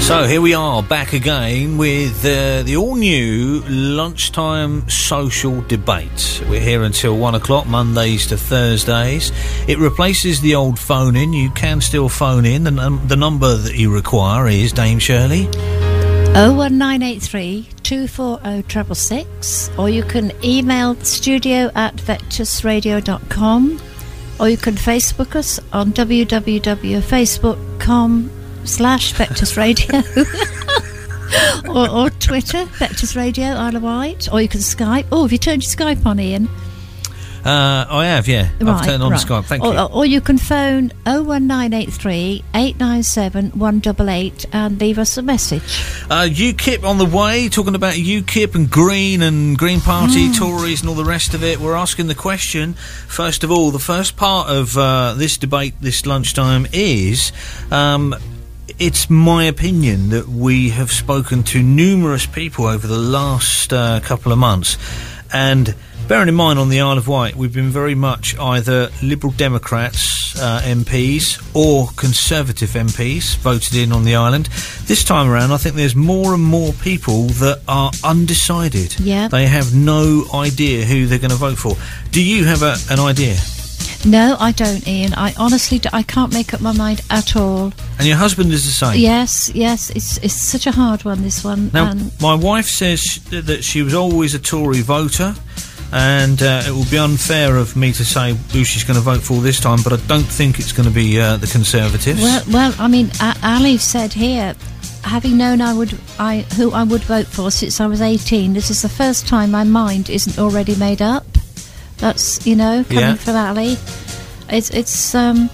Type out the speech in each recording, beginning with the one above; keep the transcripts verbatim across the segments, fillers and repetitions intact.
So here we are back again with uh, the all-new lunchtime social debate. We're here until one o'clock, Mondays to Thursdays. It replaces the old phone-in. You can still phone in. The, num- the number that you require is, Dame Shirley? oh one nine eight three, two four oh, six six six, or you can email studio at vectus radio dot com, or you can Facebook us on w w w dot facebook dot com slash Vectus Radio or, or Twitter, Vectus Radio, Isle of Wight, or you can Skype. Oh, have you turned your Skype on, Ian? Uh, I have, yeah. Right, I've turned on right. Skype, thank or, you. Or, or you can phone oh one nine eight three, eight nine seven, one eight eight and leave us a message. Uh, UKIP on the way, talking about UKIP and Green and Green Party, mm. Tories and all the rest of it. We're asking the question, first of all, the first part of uh, this debate this lunchtime is... Um, It's my opinion that we have spoken to numerous people over the last uh, couple of months, and bearing in mind on the Isle of Wight we've been very much either Liberal Democrats uh, M Ps or Conservative M Ps voted in on the island. This time around I think there's more and more people that are undecided. Yeah. They have no idea who they're going to vote for. Do you have a, an idea? No, I don't, Ian. I honestly, do, I can't make up my mind at all. And your husband is the same? Yes, yes. It's it's such a hard one, this one. Now, and my wife says that she was always a Tory voter, and uh, it will be unfair of me to say who she's going to vote for this time, but I don't think it's going to be uh, the Conservatives. Well, well, I mean, A- Ali said here, having known I would, I who I would vote for since I was eighteen, this is the first time my mind isn't already made up. That's, you know, coming Yeah. from Ali. It's, it's, um...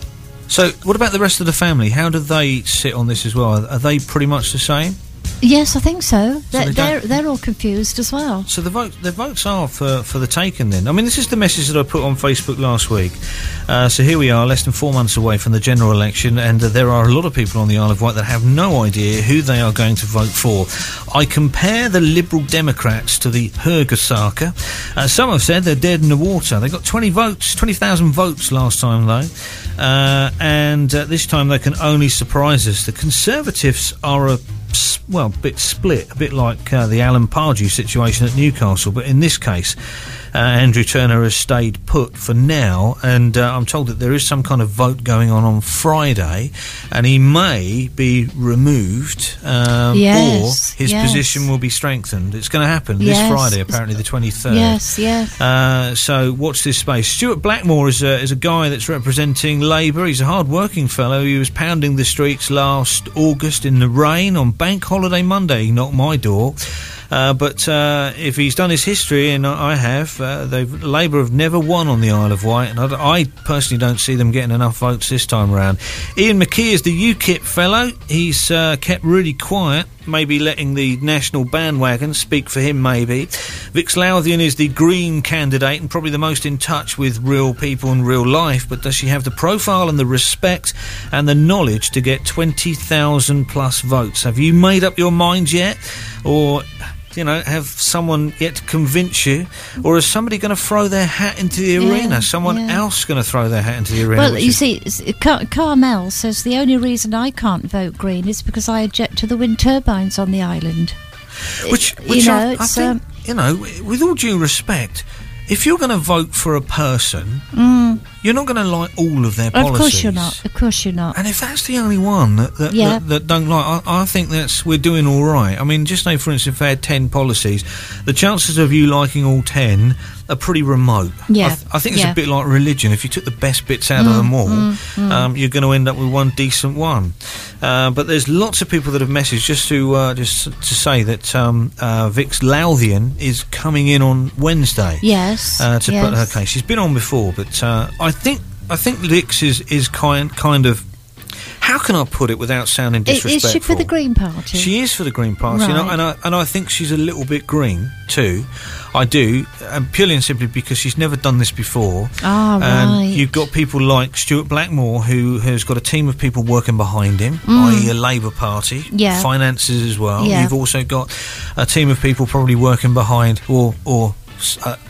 So, what about the rest of the family? How do they sit on this as well? Are they pretty much the same? Yes, I think so. So They're, they they're, don't- they're all confused as well. So the vote, the votes are for, for the taken then. I mean, this is the message that I put on Facebook last week. Uh, so here we are, less than four months away from the general election, and uh, there are a lot of people on the Isle of Wight that have no idea who they are going to vote for. I compare the Liberal Democrats to the Hurgasaka. Uh, some have said they're dead in the water. They got twenty votes, twenty thousand votes last time though, uh, and uh, this time they can only surprise us. The Conservatives are a well, a bit split, a bit like uh, the Alan Pardew situation at Newcastle, but in this case uh, Andrew Turner has stayed put for now, and uh, I'm told that there is some kind of vote going on on Friday, and he may be removed, um, Yes, or his yes. position will be strengthened. It's going to happen Yes. this Friday, apparently the twenty-third. Yes, yes. Uh, so watch this space. Stuart Blackmore is a, is a guy that's representing Labour. He's a hard-working fellow. He was pounding the streets last August in the rain on Bank Holiday Monday. He knocked my door. Uh, but uh, if he's done his history, and I have, uh, they've, Labour have never won on the Isle of Wight, and I, I personally don't see them getting enough votes this time around. Ian McKee is the UKIP fellow. He's uh, kept really quiet, maybe letting the national bandwagon speak for him, maybe. Vix Lowthian is the Green candidate and probably the most in touch with real people and real life, but does she have the profile and the respect and the knowledge to get twenty thousand plus votes? Have you made up your mind yet? Or... you know, have someone yet to convince you, or is somebody going to throw their hat into the Yeah, arena? Someone yeah. else going to throw their hat into the arena? Well, which you is- see, s- Car- Carmel says the only reason I can't vote Green is because I object to the wind turbines on the island. which, It- which you I, know, I it's, think, um, you know, with all due respect, if you're going to vote for a person, Mm, you're not going to like all of their of policies. course you're not. Of course you're not. And if that's the only one that that, Yeah. that, that don't like, I, I think that's we're doing all right. I mean, just say, for instance, if they had ten policies, the chances of you liking all ten are pretty remote. Yeah. I, th- I think it's Yeah. a bit like religion. If you took the best bits out of Mm, them all, mm, mm. Um, you're going to end up with one decent one. Uh, but there's lots of people that have messaged just to uh, just to say that um, uh, Vix Lowthian is coming in on Wednesday. Yes. Uh, to yes. put her case. She's been on before, but uh, I think I think Vix is is kind kind of. How can I put it without sounding I- disrespectful? Is she for the Green Party? She is for the Green Party, you know, Right. and I and I think she's a little bit green too. I do, and purely and simply because she's never done this before. Ah, and right. you've got people like Stuart Blackmore, who has got a team of people working behind him, Mm. that is a Labour Party, Yeah. finances as well. Yeah. You've also got a team of people probably working behind, or or. Uh,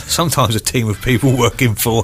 sometimes a team of people working for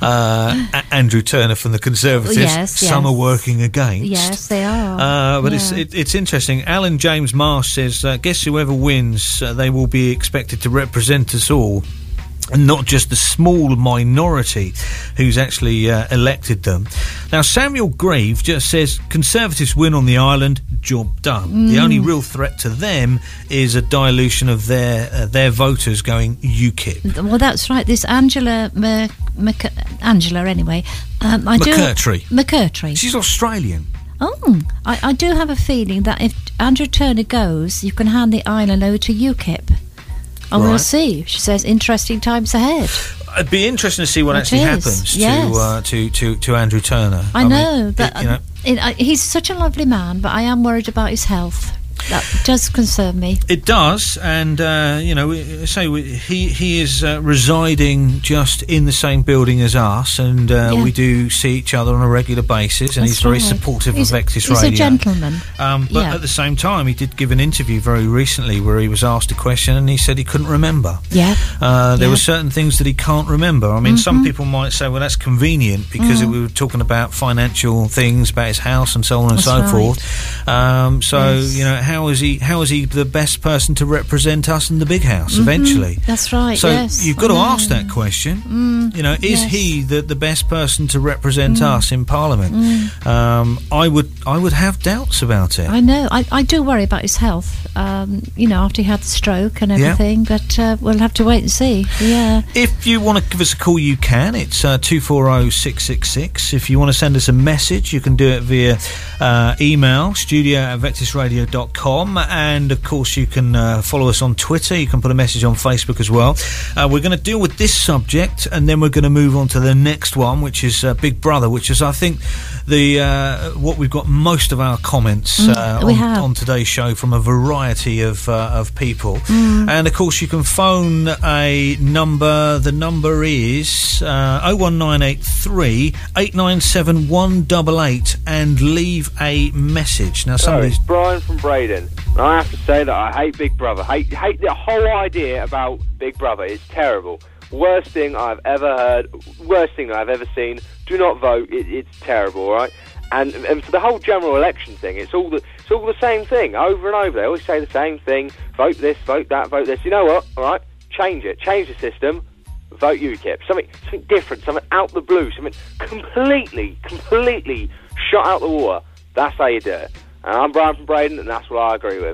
uh, a- Andrew Turner from the Conservatives. Yes, Some yes. are working against. Yes, they are. Uh, but yeah. it's it, it's interesting. Alan James Marsh says, uh, guess whoever wins, uh, they will be expected to represent us all, and not just the small minority who's actually uh, elected them. Now, Samuel Grieve just says, Conservatives win on the island, job done. Mm. The only real threat to them is a dilution of their uh, their voters going U KIP. Well, that's right. This Angela... Mer- Mc- Angela, anyway. Um, I McCurtry. Do, McCurtry. She's Australian. Oh, I, I do have a feeling that if Andrew Turner goes, you can hand the island over to U KIP. And Right. we'll see. She says, interesting times ahead. It'd be interesting to see what It actually is, happens yes. to, uh, to to to Andrew Turner. I, I know, mean, but it, you know, it, I, he's such a lovely man, but I am worried about his health. That does concern me. It does, and uh, you know, we, say we, he he is uh, residing just in the same building as us, and uh, Yeah. we do see each other on a regular basis, and That's he's very right. supportive He's, of Vectis he's Radio. a gentleman. Um, but Yeah. at the same time, he did give an interview very recently where he was asked a question, and he said he couldn't remember. Yeah. Uh, there Yeah. were certain things that he can't remember. I mean, some people might say, well, that's convenient because Mm. we were talking about financial things, about his house and so on and That's so right. forth. Um, so, Yes. you know, how is he How is he the best person to represent us in the big house eventually? That's right, So yes. you've got to I know. ask that question. Mm, you know, is yes. he the, the best person to represent us in Parliament? Um, I would I would have doubts about it. I know. I, I do worry about his health, um, you know, after he had the stroke and Yeah. everything, but uh, we'll have to wait and see. Yeah. If you want to give us a call, you can. It's uh, two four zero six six six. If you want to send us a message, you can do it via uh, email, studio at vectis radio dot com. And, of course, you can uh, follow us on Twitter. You can put a message on Facebook as well. Uh, we're going to deal with this subject, and then we're going to move on to the next one, which is uh, Big Brother, which is, I think, the uh, what we've got most of our comments uh, Mm, we on, have. on today's show from a variety of uh, of people. Mm. And, of course, you can phone a number. The number is uh, oh one nine eight three, eight nine seven, one eight eight and leave a message. Now, Hello, somebody's... it's Brian from Braden. And I have to say that I hate Big Brother. Hate, hate the whole idea about Big Brother. It's terrible. Worst thing I've ever heard. Worst thing that I've ever seen. Do not vote. It, it's terrible, all right? And, and for the whole general election thing, it's all the it's all the same thing over and over. They always say the same thing. Vote this, vote that, vote this. You know what? All right, change it. Change the system. Vote U KIP. Something something different. Something out the blue. Something completely, completely shot out the water. That's how you do it. And I'm Brian from Braden, and that's what I agree with.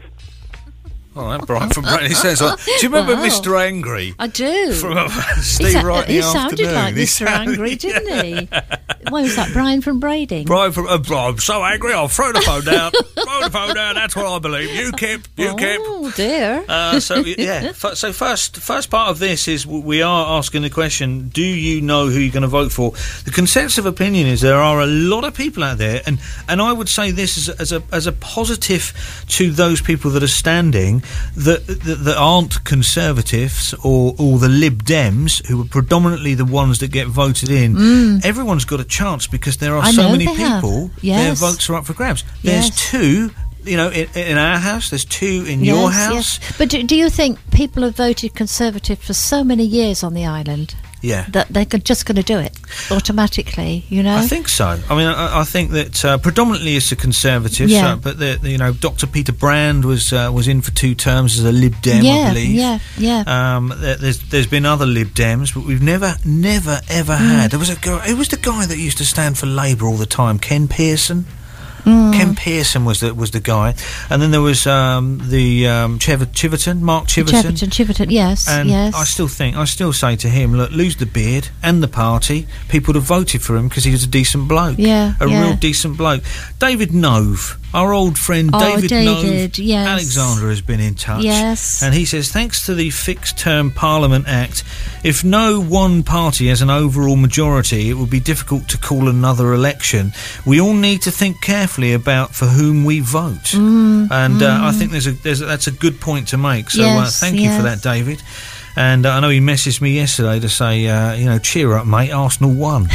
Oh, that Brian from Braden. He says, like, do you remember Wow. Mister Angry? I do. From uh, He Steve sa- Wright in he the sounded afternoon. like He Mister sounded- Angry, didn't he? Why was that? Brian from Brading? Brian from... Uh, I'm so angry, I'll throw the phone down. Throw the phone down, that's what I believe. U KIP, U KIP. Oh, dear. Uh, so yeah, F- so first, first part of this is w- we are asking the question: do you know who you're going to vote for? The consensus of opinion is there are a lot of people out there, and, and I would say this as a, as a as a positive to those people that are standing that that, that aren't Conservatives or or the Lib Dems, who are predominantly the ones that get voted in. Everyone's got a chance because there are I so know many they have. people. Yes. Their votes are up for grabs. There's Yes. two. You know, in, in our house, there's two in yes, your house. Yes. But do, do you think people have voted Conservative for so many years on the island Yeah. that they're go- just going to do it automatically, you know? I think so. I mean, I, I think that uh, predominantly it's the Conservatives, Yeah. uh, but the, the, you know, Doctor Peter Brand was uh, was in for two terms as a Lib Dem, yeah, I believe. yeah, yeah. Um, there, there's there's been other Lib Dems, but we've never, never, ever Mm. had. There was a guy. Who was the guy that used to stand for Labour all the time? Ken Pearson. Mm. Ken Pearson was the was the guy, and then there was um, the um, Chiver- Chiverton, Mark Chiverton. Chiverton, Chiverton, yes, And yes. I still think, I still say to him, look, lose the beard and the party, people would have voted for him because he was a decent bloke. Yeah, A yeah. real decent bloke. David Nove, our old friend Oh, David, David, Nove, yes. Alexander has been in touch. Yes. And he says, thanks to the Fixed Term Parliament Act, if no one party has an overall majority, it would be difficult to call another election. We all need to think carefully about for whom we vote. Mm, and uh, mm. I think there's a, there's a, that's a good point to make. So uh, Yes, thank you for yes. that, David. And uh, I know he messaged me yesterday to say, uh, you know, cheer up, mate, Arsenal won.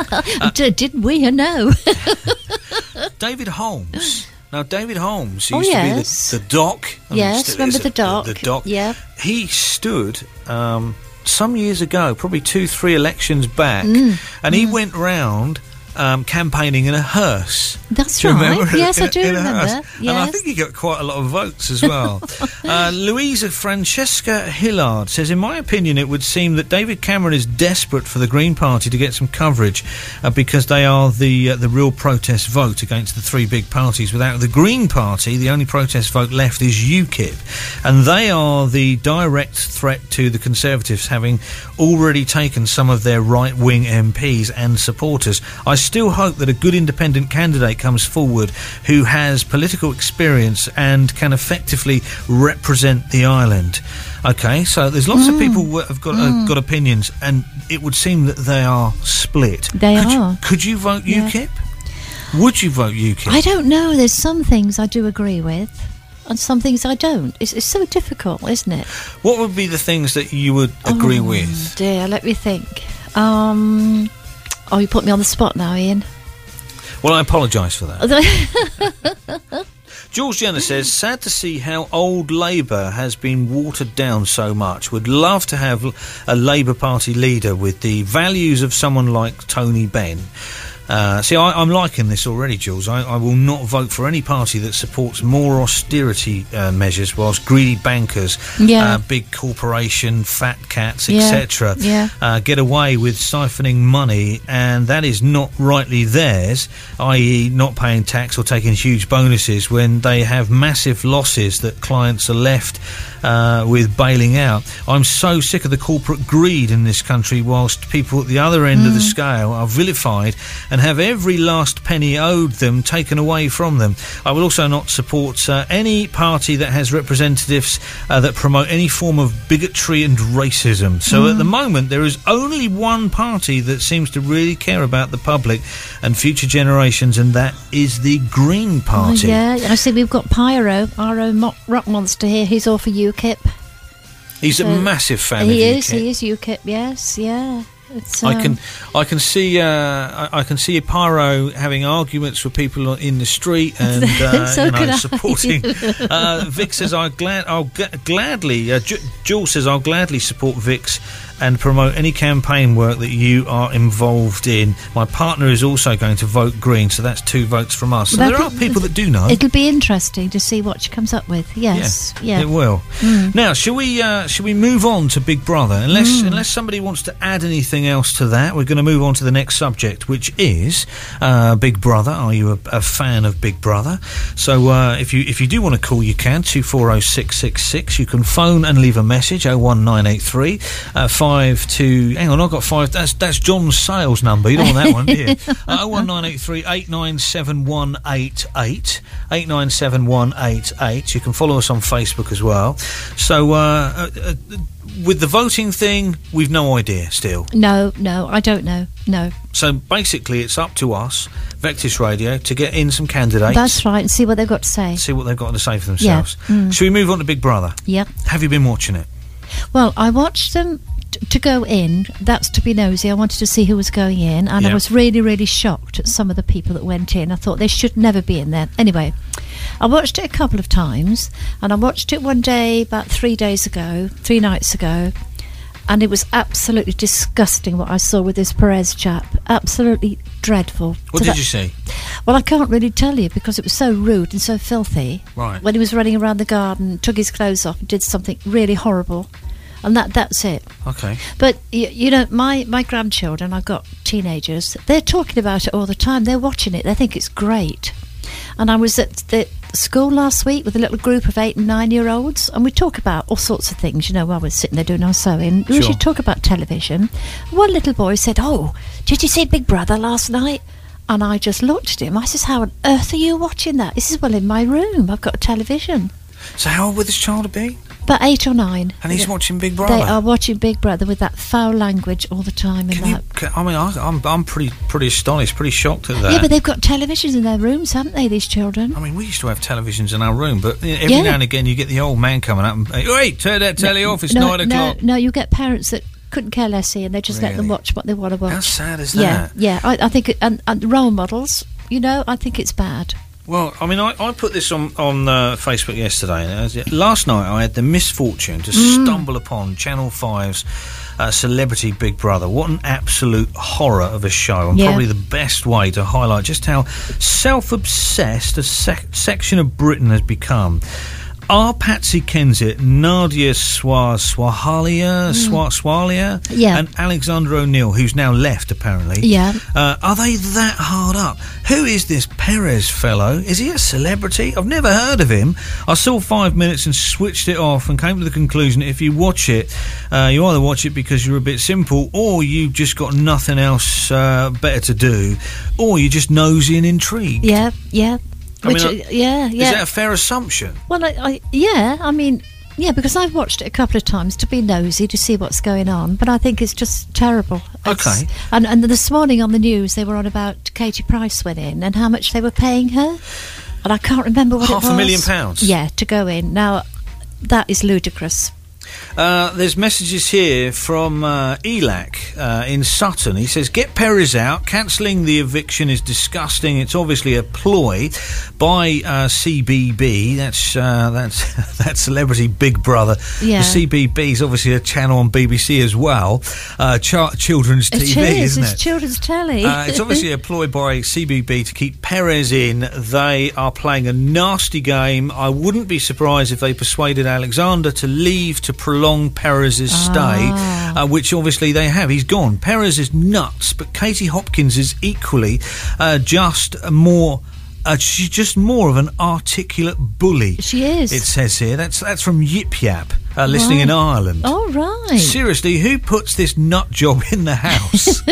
D- didn't we? Or no? David Holmes. Now, David Holmes who Oh, used yes. to be the, the doc. I mean, Yes, still remember is the a- doc? The, the doc. Yeah. He stood um, some years ago, probably two, three elections back, Mm. and he Mm. went round um, campaigning in a hearse. That's Do you right. remember? Yes, in, I do in a remember. hearse. Yes. And I think he got quite a lot of votes as well. uh, Louisa Francesca Hillard says, in my opinion, it would seem that David Cameron is desperate for the Green Party to get some coverage uh, because they are the uh, the real protest vote against the three big parties. Without the Green Party, the only protest vote left is UKIP. And they are the direct threat to the Conservatives, having already taken some of their right-wing M Ps and supporters. I still hope that a good independent candidate comes forward who has political experience and can effectively represent the island. Okay, so there's lots Mm. of people who have got Mm. uh, got opinions, and it would seem that they are split. They could are. You, could you vote Yeah. UKIP? Would you vote UKIP? I don't know. There's some things I do agree with, and some things I don't. It's, it's so difficult, isn't it? What would be the things that you would agree oh, with? Dear, let me think. Um, oh, you put me on the spot now, Ian. Well, I apologise for that. Jules Jenner says, sad to see how old Labour has been watered down so much. Would love to have a Labour Party leader with the values of someone like Tony Benn. Uh, see, I, I'm liking this already, Jules. I, I will not vote for any party that supports more austerity uh, measures whilst greedy bankers, Yeah. uh, big corporation, fat cats, Yeah. et cetera, Yeah. uh, get away with siphoning money, and that is not rightly theirs, that is not paying tax or taking huge bonuses when they have massive losses that clients are left uh, with bailing out. I'm so sick of the corporate greed in this country, whilst people at the other end Mm. of the scale are vilified and have every last penny owed them taken away from them. I will also not support uh, any party that has representatives uh, that promote any form of bigotry and racism. So Mm. at the moment there is only one party that seems to really care about the public and future generations, and that is the Green Party. Oh, yeah, I see we've got Pyro, our own mo- rock monster here. He's all for UKIP. He's a So massive fan He of is, UKIP. he is UKIP, yes, yeah. It's, I um, can, I can see, uh, I, I can see a Pyro having arguments with people in the street and uh, So you know, could I. supporting. uh, Vic says, "I glad, I'll g- gladly." Uh, J- Jules says, "I'll gladly support Vic's and promote any campaign work that you are involved in." My partner is also going to vote Green, so that's two votes from us. So That there are could- people that do know. It'll be interesting to see what she comes up with. Yes, yeah. It will. Mm. Now, shall we? Uh, shall we move on to Big Brother? Unless, Mm. unless somebody wants to add anything else to that, we're going to move on to the next subject, which is uh, Big Brother. Are you a, a fan of Big Brother? So, uh, if you if you do want to call, you can two four zero six six six. You can phone and leave a message oh one nine eight three uh, five two. Hang on, I've got five. That's that's John's sales number. You don't want that one, do you? Uh, oh one nine eight three eight nine seven one eight eight eight nine seven one eight eight. You can follow us on Facebook as well. So, uh, uh, uh, with the voting thing, we've no idea still. No, no, I don't know. No. So basically, it's up to us, Vectis Radio, to get in some candidates. That's right, and see what they've got to say. See what they've got to say for themselves. Yeah. Mm. Should we move on to Big Brother? Yeah. Have you been watching it? Well, I watched them t- to go in. That's to be nosy. I wanted to see who was going in, and Yeah. I was really, really shocked at some of the people that went in. I thought they should never be in there. Anyway, I watched it a couple of times, and I watched it one day about three days ago, three nights ago, and it was absolutely disgusting what I saw with this Perez chap. Absolutely dreadful. What So did that- you see? Well, I can't really tell you because it was so rude and so filthy. Right. When he was running around the garden, took his clothes off and did something really horrible. And that that's it. Okay. But, you, you know, my, my grandchildren, I've got teenagers, they're talking about it all the time. They're watching it. They think it's great. And I was at the school last week with a little group of eight and nine-year-olds, and we talk about all sorts of things, you know, while we're sitting there doing our sewing. We Sure. should talk about television. One little boy said, "Oh, did you see Big Brother last night?" And I just looked at him. I says, "How on earth are you watching that?" He says, "Well, in my room. I've got a television." So how old would this child be? About eight or nine. And he's watching Big Brother. They are watching Big Brother with that foul language all the time. And Can you, that. can, I mean, I, I'm I'm pretty pretty astonished, pretty shocked at that. Yeah, but they've got televisions in their rooms, haven't they, these children? I mean, we used to have televisions in our room, but you know, every Yeah. now and again you get the old man coming up and, "Hey, turn that telly off, it's no, nine no, o'clock." No, you get parents that couldn't care less, and they just let them Really? watch what they want to watch. How sad is Yeah, that? yeah. I, I think, it, and, and role models, you know, I think it's bad. Well, I mean, I, I put this on, on uh, Facebook yesterday. And last night I had the misfortune to mm. stumble upon Channel five's uh, Celebrity Big Brother. What an absolute horror of a show, and yeah. probably the best way to highlight just how self-obsessed a sec- section of Britain has become. Are Patsy Kensit, Nadia Swa- Swahalia, mm. Swa- Swalia, yeah. and Alexander O'Neill, who's now left apparently, yeah. uh, are they that hard up? Who is this Perez fellow? Is he a celebrity? I've never heard of him. I saw five minutes and switched it off and came to the conclusion if you watch it, uh, you either watch it because you're a bit simple, or you've just got nothing else uh, better to do, or you're just nosy and intrigued. Yeah, yeah. I Which, mean, uh, yeah, yeah. Is that a fair assumption? Well, I, I, yeah, I mean, yeah, because I've watched it a couple of times to be nosy, to see what's going on, but I think it's just terrible. It's, okay. And, and this morning on the news, they were on about Katie Price went in and how much they were paying her, and I can't remember what Half it was. Half a million pounds? Yeah, to go in. Now, that is ludicrous. Uh, there's messages here from uh, Elac uh, in Sutton. He says, get Perez out. Cancelling the eviction is disgusting. It's obviously a ploy by uh, C B B. That's uh, that's that's Celebrity Big Brother. Yeah. The C B B is obviously a channel on B B C as well. Uh, ch- children's T V, it is, isn't it's it? It's children's telly. uh, it's obviously a ploy by C B B to keep Perez in. They are playing a nasty game. I wouldn't be surprised if they persuaded Alexander to leave to prolong Perez's stay, ah. uh, which obviously they have. He's gone. Perez is nuts, but Katie Hopkins is equally uh, just more. Uh, she's just more of an articulate bully. She is. It says here. That's that's from Yip Yap, uh, listening right. in Ireland. Oh right. Seriously, who puts this nut job in the house?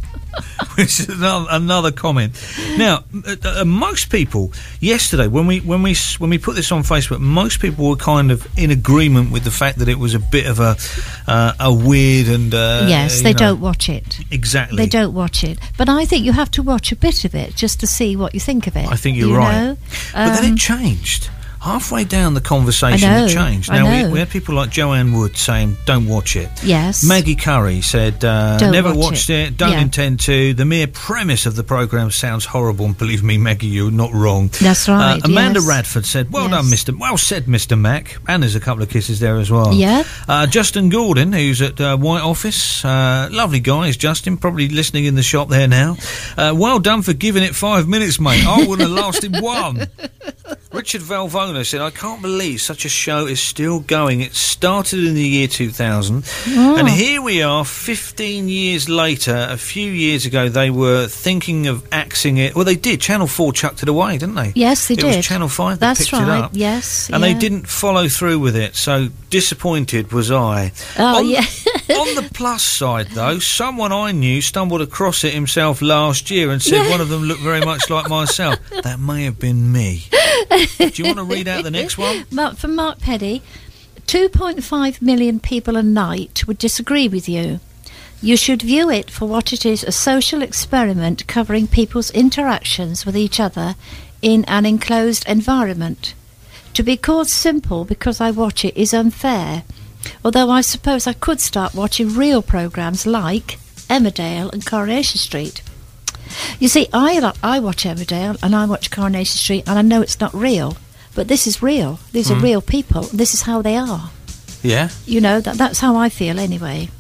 Which is another, another comment. Now, uh, uh, most people yesterday, when we when we when we put this on Facebook, most people were kind of in agreement with the fact that it was a bit of a uh, a weird and uh, yes, they know, don't watch it. Exactly, they don't watch it. But I think you have to watch a bit of it just to see what you think of it. I think you're you right. Know? But um, then it changed. Halfway down the conversation, I know, it changed. I Now, know. we, we had people like Joanne Wood saying, don't watch it. Yes. Maggie Curry said, uh, Don't never watch watched it. it, don't Yeah. intend to. The mere premise of the programme sounds horrible, and believe me, Maggie, you're not wrong. That's right, Uh, Amanda yes. Radford said, well Yes. done, Mister Well said, Mister Mac. And there's a couple of kisses there as well. Yeah. Uh, Justin Gordon, who's at uh, White Office. Uh, lovely guy is Justin, probably listening in the shop there now. Uh, well done for giving it five minutes, mate. I would have lasted one. Richard Valvona said, I can't believe such a show is still going. It started in the year two thousand, Oh. and here we are fifteen years later. A few years ago, they were thinking of axing it. Well, they did. Channel four chucked it away, didn't they? Yes, they it did. was Channel five that That's picked right. it up. Yes, And yeah. they didn't follow through with it, so disappointed was I. Oh, on, yeah. on the plus side, though, someone I knew stumbled across it himself last year and said Yeah. one of them looked very much like myself. That may have been me. Do you want to read out the next one? Mark, from Mark Peddy, two point five million people a night would disagree with you. You should view it for what it is, a social experiment covering people's interactions with each other in an enclosed environment. To be called simple because I watch it is unfair, although I suppose I could start watching real programmes like Emmerdale and Coronation Street. You see, I, I watch Emmerdale and I watch Coronation Street, and I know it's not real, but this is real. These Mm. are real people. This is how they are. Yeah. You know, that that's how I feel anyway.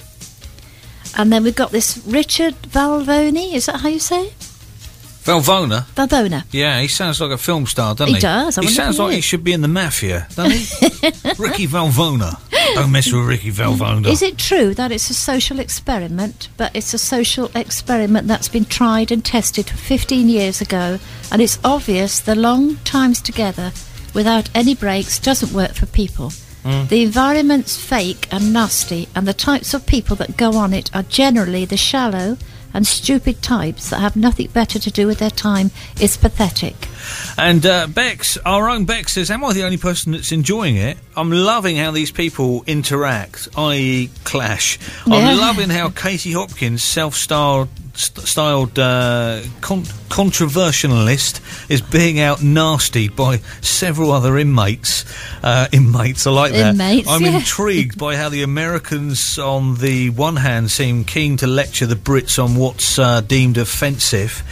And then we've got this Richard Valvoni, is that how you say it? Valvona? Valvona. Yeah, he sounds like a film star, doesn't he? He does, I He wonder sounds if he like he is. should be in the Mafia, doesn't he? Ricky Valvona. Don't mess with Ricky Valvona. Is it true that it's a social experiment, but it's a social experiment that's been tried and tested fifteen years ago, and it's obvious the long times together without any breaks doesn't work for people? Mm. The environment's fake and nasty, and the types of people that go on it are generally the shallow and stupid types that have nothing better to do with their time. It's pathetic. And uh, Bex, our own Bex says, am I the only person that's enjoying it? I'm loving how these people interact, that is clash. Yeah. I'm loving how Katie Hopkins, self-styled st- styled uh, con- controversialist, is being out nastied by several other inmates. Uh, inmates, I like that. Inmates, I'm yeah. intrigued by how the Americans, on the one hand, seem keen to lecture the Brits on what's uh, deemed offensive.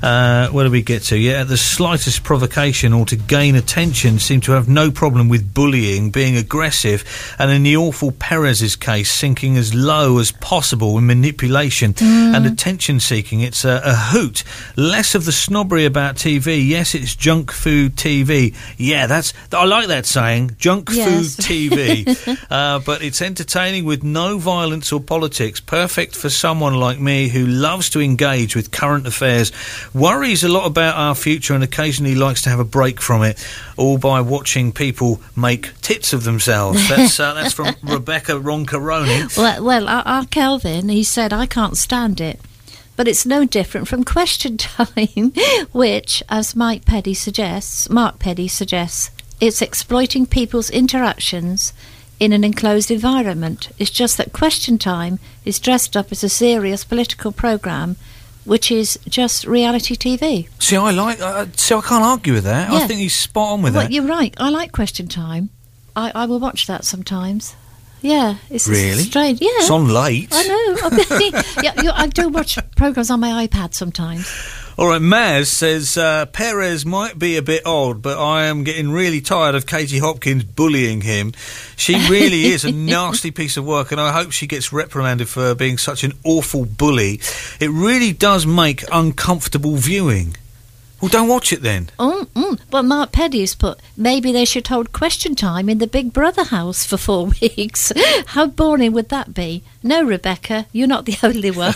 Uh, where do we get to? Yeah, the slightest provocation or to gain attention seem to have no problem with bullying, being aggressive, and in the awful Perez's case, sinking as low as possible in manipulation mm. and attention-seeking. It's a, a hoot. Less of the snobbery about T V. Yes, it's junk food T V. Yeah, that's I like that saying, junk yes. food T V. uh, but it's entertaining with no violence or politics. Perfect for someone like me who loves to engage with current affairs, worries a lot about our future and occasionally likes to have a break from it, all by watching people make tits of themselves. That's uh, that's from Rebecca Roncaroni. Well, well our, our Kelvin, he said, I can't stand it. But it's no different from Question Time, which, as Mike Peddy suggests, Mark Peddy suggests, it's exploiting people's interactions in an enclosed environment. It's just that Question Time is dressed up as a serious political programme, which is just reality T V. See, I like. Uh, see, I can't argue with that. Yeah. I think he's spot on with well, that. You're right. I like Question Time. I, I will watch that sometimes. Yeah, it's really strange. Yeah, it's on late. I know. yeah, you, I do watch programmes on my iPad sometimes. All right, Maz says uh, Perez might be a bit odd, but I am getting really tired of Katie Hopkins bullying him. She really is a nasty piece of work, and I hope she gets reprimanded for being such an awful bully. It really does make uncomfortable viewing. Well, don't watch it then. Mm, mm. Well, Mark Peddy's put, maybe they should hold Question Time in the Big Brother house for four weeks. How boring would that be? No, Rebecca, you're not the only one.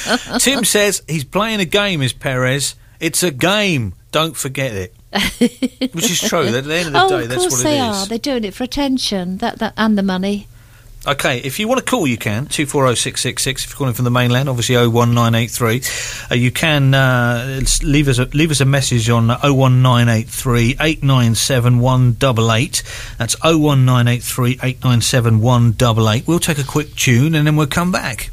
Tim says he's playing a game, is Perez. It's a game. Don't forget it. Which is true. At the end of the oh, day, of that's what course it they is. are. They're doing it for attention that, that, and the money. OK, if you want to call, you can. two four oh six six six. If you're calling from the mainland, obviously oh one nine eight three. Uh, you can uh, leave us a, leave us a message on oh one nine eight three, eight nine seven, one eight eight. That's oh one nine eight three, eight nine seven, one eight eight. We'll take a quick tune and then we'll come back.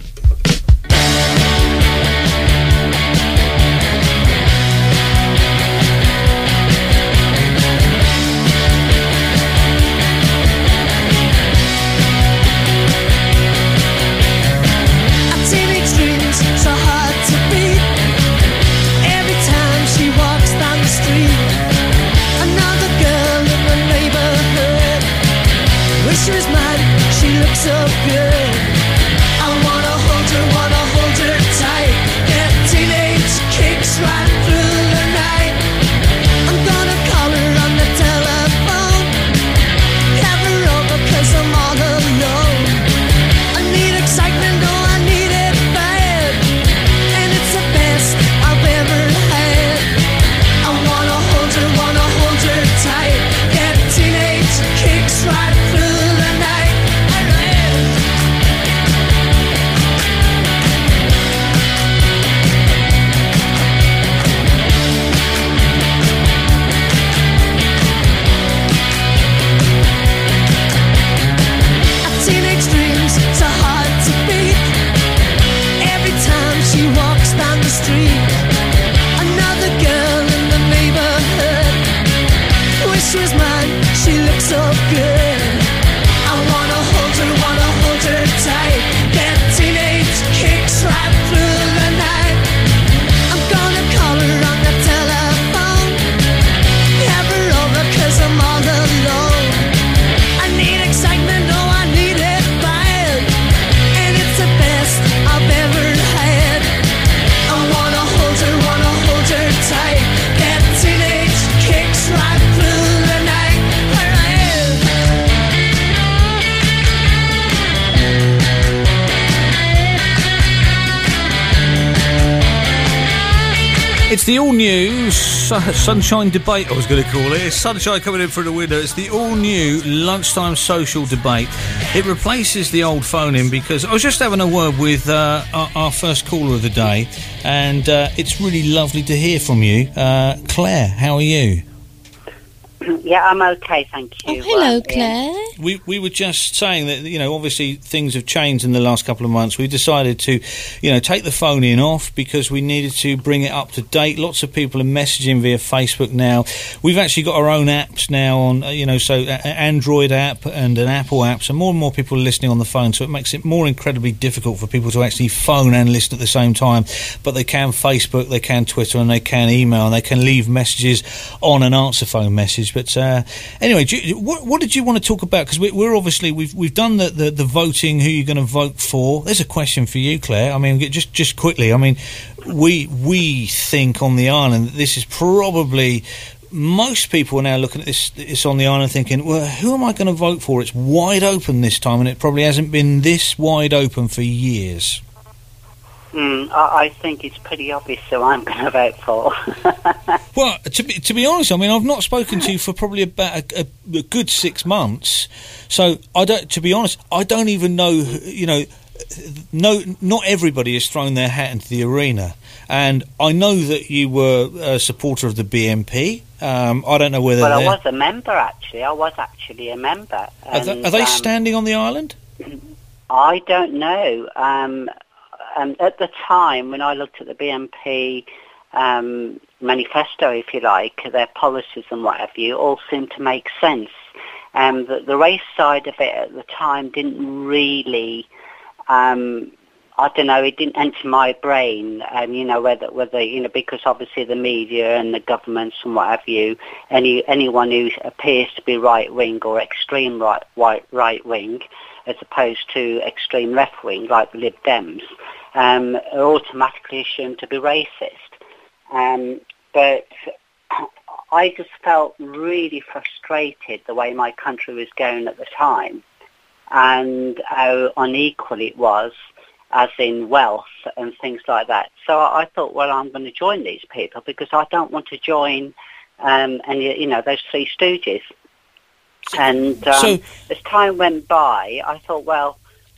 She was mine, she looked so good. I wanna hold her, wanna hold her tight. Get teenage kicks right through the night. I'm gonna call her on the telephone, have her over cause I'm all alone. I need excitement, oh I need it bad, and it's the best I've ever had. I wanna hold her, wanna hold her tight. Get teenage kicks right through. She was mine, she looked so good. I wanna hold her, wanna hold her tight. Get teenage kicks right through the night. I'm gonna call her on the telephone, have her over cause I'm all alone. I need excitement, oh I need it bad, and it's the best I've ever had. I wanna hold her, wanna hold her tight. Get teenage kicks right through. It's the all-new su- Sunshine Debate, I was going to call it. It's sunshine coming in through the window. It's the all-new Lunchtime Social Debate. It replaces the old phone-in because I was just having a word with uh, our, our first caller of the day, and uh, it's really lovely to hear from you. Uh, Claire, how are you? Yeah, I'm okay, thank you. Oh, hello, um, Claire. We we were just saying that, you know, obviously things have changed in the last couple of months. We decided to, you know, take the phone in off because we needed to bring it up to date. Lots of people are messaging via Facebook now. We've actually got our own apps now on, you know, so an Android app and an Apple app. So more and more people are listening on the phone. So it makes it more incredibly difficult for people to actually phone and listen at the same time. But they can Facebook, they can Twitter, and they can email, and they can leave messages on an answer phone message. But uh, anyway, do you, what, what did you want to talk about? Because we, we're obviously we've we've done the, the, the voting. Who you're going to vote for? There's a question for you, Claire. I mean, just just quickly. I mean, we we think on the island that this is probably, most people are now looking at this this on the island thinking, well, who am I going to vote for? It's wide open this time, and it probably hasn't been this wide open for years. Mm, I, I think it's pretty obvious who I'm going to vote for. Well, to be, to be honest, I mean, I've not spoken to you for probably about a, a, a good six months. So, I don't. To be honest, I don't even know, you know, no, not everybody has thrown their hat into the arena. And I know that you were a supporter of the B N P. Um, I don't know whether... Well, I was a member, actually. I was actually a member. And, are, they, are they um, standing on the island? I don't know. Um... Um, at the time, when I looked at the B N P um, manifesto, if you like, their policies and what have you, all seemed to make sense. Um, the, the race side of it at the time didn't really, um, I don't know, it didn't enter my brain, um, you know, whether, whether, you know, because obviously the media and the governments and what have you, any anyone who appears to be right-wing or extreme right, right, right-wing, as opposed to extreme left-wing, like the Lib Dems, um, are automatically assumed to be racist. Um, but I just felt really frustrated the way my country was going at the time, and how unequal it was, as in wealth and things like that. So I thought, well, I'm going to join these people because I don't want to join um, any, you know, those Three Stooges. And um, so, as time went by, I thought, well,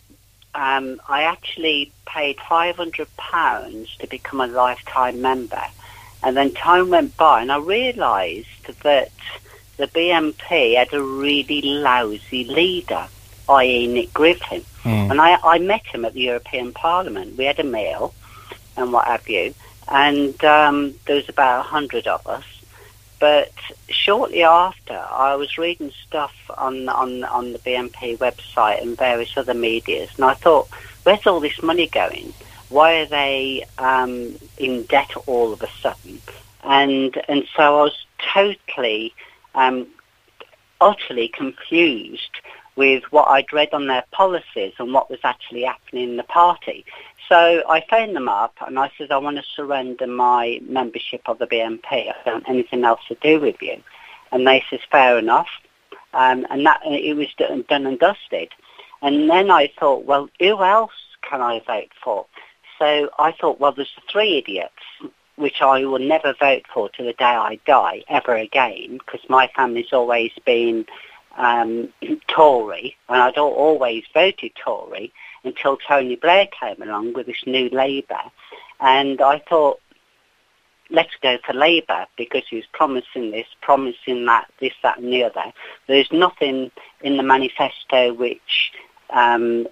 um, I actually paid five hundred pounds to become a lifetime member. And then time went by, and I realised that the B N P had a really lousy leader, that is. Nick Griffin. Mm. And I, I met him at the European Parliament. We had a meal and what have you. And um, there was about a hundred of us. But shortly after, I was reading stuff on, on, on the B N P website and various other medias, and I thought, where's all this money going? Why are they um, in debt all of a sudden? And and so I was totally, um, utterly confused with what I'd read on their policies and what was actually happening in the party. So I phoned them up and I said, I want to surrender my membership of the B N P. I don't want anything else to do with you. And they said, fair enough. Um, and that it was done, done and dusted. And then I thought, well, who else can I vote for? So I thought, well, there's the Three Idiots, which I will never vote for to the day I die ever again, because my family's always been um, Tory, and I'd always voted Tory until Tony Blair came along with this new Labour. And I thought, let's go for Labour, because he was promising this, promising that, this, that and the other. There's nothing in the manifesto which um,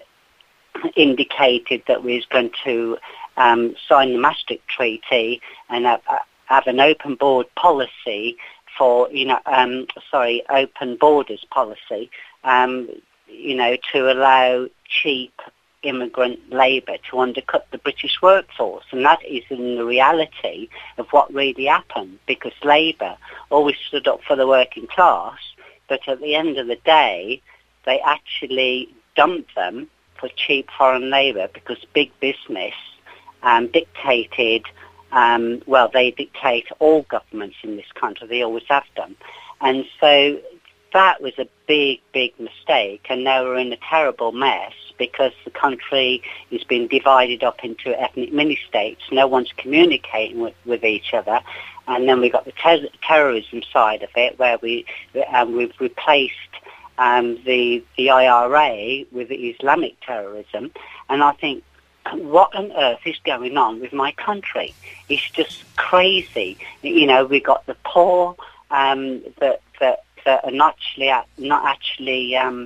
indicated that we was going to um, sign the Maastricht Treaty and have, have an open board policy for, you know, um, sorry, open borders policy, um, you know, to allow cheap immigrant labour to undercut the British workforce. And that is in the reality of what really happened, because Labour always stood up for the working class, but at the end of the day, they actually dumped them for cheap foreign labour because big business um, dictated, um, well, they dictate all governments in this country. They always have done. And so that was a big, big mistake, and now we're in a terrible mess because the country is being divided up into ethnic mini-states. No one's communicating with, with each other. And then we've got the ter- terrorism side of it, where we, um, we've replaced um, the, the I R A with Islamic terrorism. And I think, what on earth is going on with my country? It's just crazy. You know, we've got the poor um, that, that that are not actually not actually um,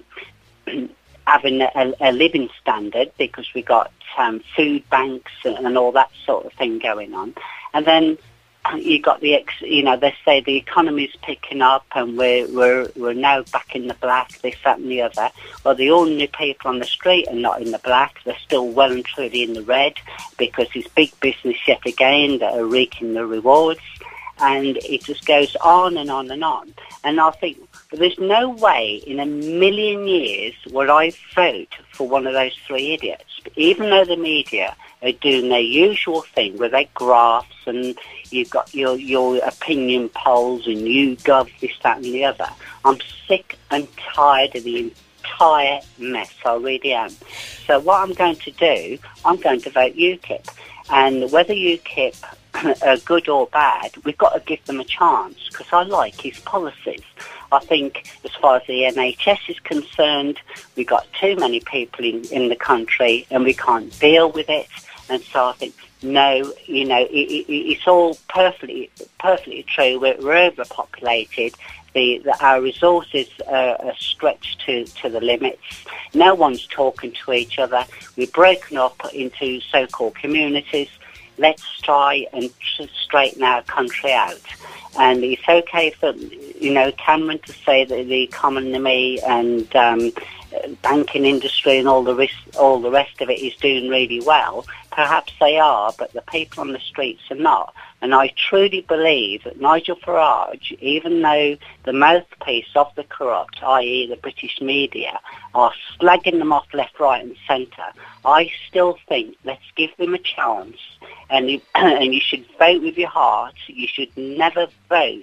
having a, a living standard, because we got um, food banks and, and all that sort of thing going on. And then you got the, ex, you know, they say the economy's picking up and we're, we're, we're now back in the black, this, that and the other. Well, the ordinary people on the street are not in the black. They're still well and truly in the red, because it's big business yet again that are reaping the rewards. And it just goes on and on and on. And I think there's no way in a million years will I vote for one of those three idiots. Even though the media are doing their usual thing with their graphs and you've got your, your opinion polls and YouGov, this, that and the other. I'm sick and tired of the entire mess. I really am. So what I'm going to do, I'm going to vote UKIP. And whether UKIP are good or bad, we've got to give them a chance, because I like his policies. I think as far as the N H S is concerned, we've got too many people in, in the country and we can't deal with it. And so I think, no, you know, it, it, it's all perfectly perfectly true. We're, we're overpopulated. The, the, our resources are, are stretched to, to the limits. No one's talking to each other. We're broken up into so-called communities. Let's try and straighten our country out. And it's okay for, you know, Cameron to say that the economy and um, banking industry and all the rest, all the rest of it is doing really well. Perhaps they are, but the people on the streets are not. And I truly believe that Nigel Farage, even though the mouthpiece of the corrupt, that is the British media, are slagging them off left, right and centre, I still think let's give them a chance. And you, and you should vote with your heart. You should never vote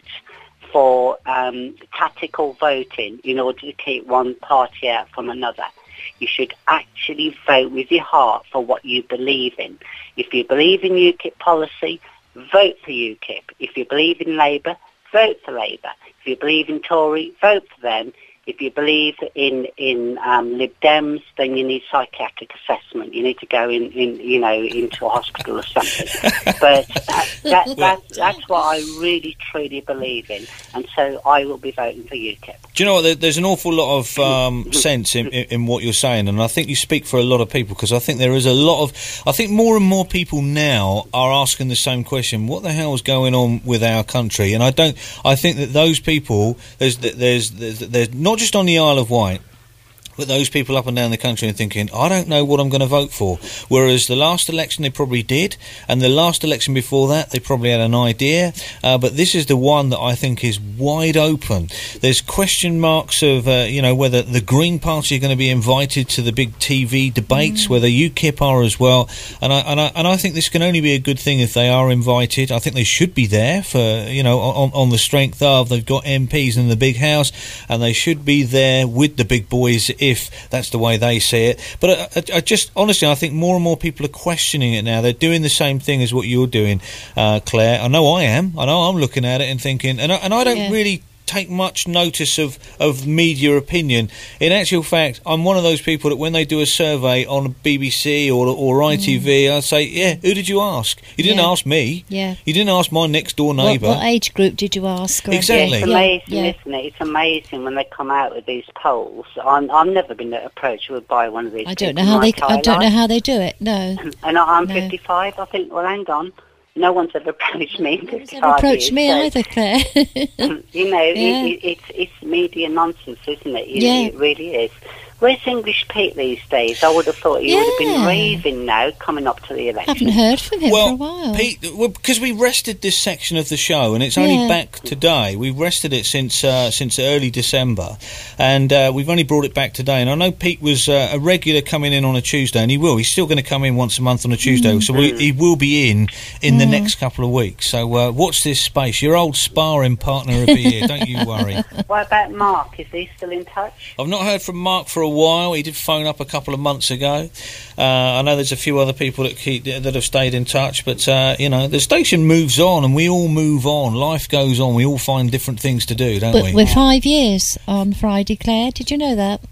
for um, tactical voting in order to keep one party out from another. You should actually vote with your heart for what you believe in. If you believe in UKIP policy, vote for UKIP. If you believe in Labour, vote for Labour. If you believe in Tory, vote for them. If you believe in in um, Lib Dems, then you need psychiatric assessment. You need to go in, in you know, into a hospital or something. But that, that, that, that's what I really, truly believe in. And so I will be voting for UKIP. Do you know what? There's an awful lot of um, sense in, in, in what you're saying, and I think you speak for a lot of people, because I think there is a lot of... I think more and more people now are asking the same question, what the hell is going on with our country? And I don't... I think that those people... There's, there's, there's, there's not just on the Isle of Wight, but those people up and down the country are thinking, I don't know what I'm going to vote for. Whereas the last election they probably did, and the last election before that they probably had an idea. Uh, but this is the one that I think is wide open. There's question marks of, uh, you know, whether the Green Party are going to be invited to the big T V debates, mm. whether UKIP are as well. And I, and I and I think this can only be a good thing if they are invited. I think they should be there for, you know, on, on the strength of they've got M Ps in the big house, and they should be there with the big boys if that's the way they see it. But I, I, I just, honestly, I think more and more people are questioning it now. They're doing the same thing as what you're doing, uh, Claire. I know I am. I know I'm looking at it and thinking, and I, and I don't yeah. really take much notice of, of media opinion. In actual fact, I'm one of those people that when they do a survey on B B C or or I T V, mm. I say, yeah, who did you ask? You didn't yeah. ask me. Yeah. You didn't ask my next door neighbour. What, what age group did you ask? Exactly. It's amazing, yeah. isn't it? It's amazing when they come out with these polls. I'm, I've never been approached by one of these. I don't know how they. I don't know how they do it. No. And I'm no. fifty-five. I think. Well, hang on. No one's ever approached me. No one's ever approached me so, either, Claire. You know, yeah. it, it, it's it's media nonsense, isn't it? It, yeah. it really is. Where's English Pete these days? I would have thought he yeah. would have been raving now, coming up to the election. I haven't heard from him well, for a while. Pete, well, because we rested this section of the show, and it's only yeah. back today. We've rested it since uh, since early December, and uh, we've only brought it back today. And I know Pete was uh, a regular coming in on a Tuesday, and he will. He's still going to come in once a month on a Tuesday, mm. so we, he will be in in mm. the next couple of weeks. So uh, watch this space. Your old sparring partner will be here. Don't you worry. What about Mark? Is he still in touch? I've not heard from Mark for a while. He did phone up a couple of months ago. Uh, I know there's a few other people that keep that have stayed in touch, but uh, you know, the station moves on, and we all move on. Life goes on. We all find different things to do, don't but we? We're five years on Friday, Claire. Did you know that?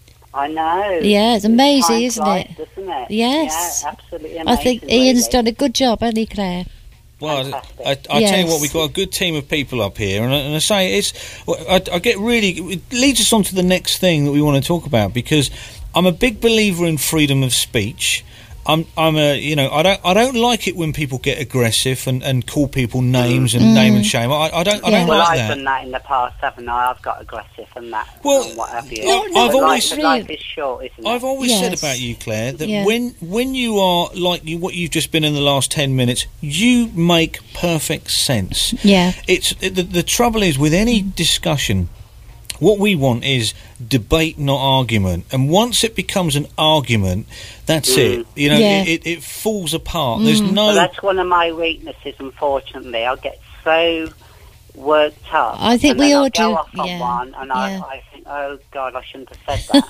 I know. Yeah, it's amazing, Time isn't flies, it? Doesn't it? Yes. Yeah, absolutely amazing. I think Ian's done a good job, hasn't he, Claire? Well, I, I, I Yes. tell you what, we've got a good team of people up here, and I, and I say it's. well, I, I get really. It leads us on to the next thing that we want to talk about, because I'm a big believer in freedom of speech. I'm, I'm a, you know, I don't, I don't like it when people get aggressive and, and call people names and Mm. name and shame. I, I don't, I Yeah. don't Well, like I've that. done that in the past, haven't I? I've got aggressive and that, Well, and what have you. no, But I've always- life, life is short, isn't it? I've always said Yes. about you, Claire, that Yeah. when when you are like you, what you've just been in the last ten minutes, you make perfect sense. Yeah. It's it, the, the trouble is with any discussion, what we want is debate, not argument. And once it becomes an argument, that's it. You know, Yeah. it, it, it falls apart. There's no. Well, that's one of my weaknesses, unfortunately. I get so worked up. I think and we then all I'll go do, off on yeah, one, and yeah. I, I think, oh, God, I shouldn't have said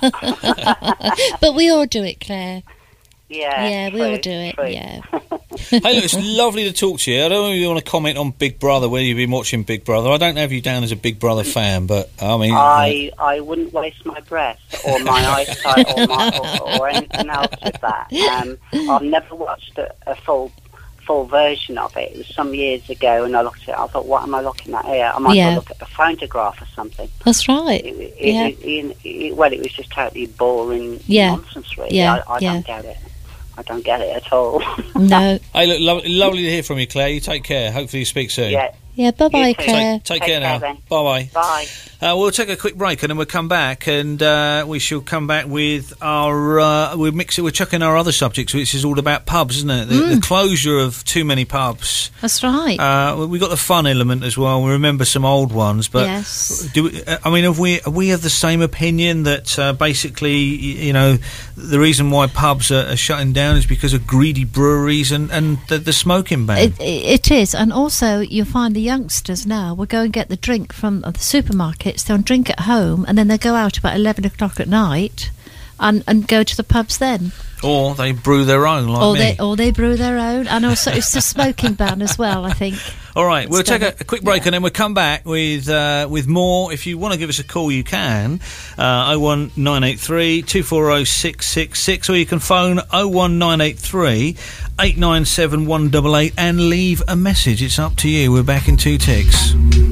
that. But we all do it, Claire. yeah, Yeah, we true, all do it, true. yeah. Hey, look, it's lovely to talk to you. I don't know if you want to comment on Big Brother, whether you've been watching Big Brother. I don't have you down as a Big Brother fan, but I mean. I I wouldn't waste my breath or my eyesight or, my, or, or anything else with that. Um, I've never watched a, a full full version of it. It was some years ago, and I looked at it. I thought, what am I looking at here? I might Yeah. well look at a photograph or something. That's right. It, it, Yeah. it, it, it, well, it was just totally boring Yeah. nonsense, really. Yeah, I, I yeah. don't get it. I don't get it at all. No. Hey, look, lo- lovely to hear from you, Claire. You take care. Hopefully you speak soon. yeah. Yeah, bye-bye, You too. Claire. Take, take Take care now. care then. Bye-bye. Bye. Uh, we'll take a quick break and then we'll come back, and uh, we shall come back with our. Uh, we'll mix it. We're chucking our other subjects, which is all about pubs, isn't it? The, Mm. the closure of too many pubs. That's right. Uh, we got the fun element as well. We remember some old ones, but Yes. do we, uh, I mean, have we are we of the same opinion that uh, basically, y- you know, the reason why pubs are, are shutting down is because of greedy breweries and and the, the smoking ban? It, it is, and also you find the youngsters now will go and get the drink from the supermarkets. They'll drink at home, and then they go out about eleven o'clock at night, and, and go to the pubs then. Or they brew their own, like or me. they or they brew their own, and also it's the smoking ban as well, I think. All right, we'll take done a, a quick break yeah. and then we'll come back with uh, with more. If you want to give us a call, you can. Uh, oh one nine eight three, two four oh, six six six, or you can phone oh one nine eight three, eight nine seven, one eight eight and leave a message. It's up to you. We're back in two ticks.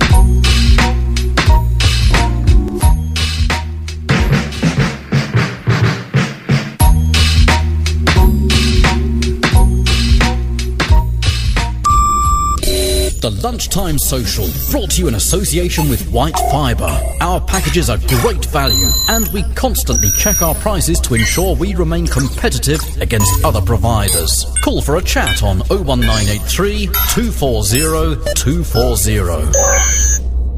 The Lunchtime Social, brought to you in association with White Fibre. Our packages are great value, and we constantly check our prices to ensure we remain competitive against other providers. Call for a chat on oh one nine eight three, two four oh, two four oh.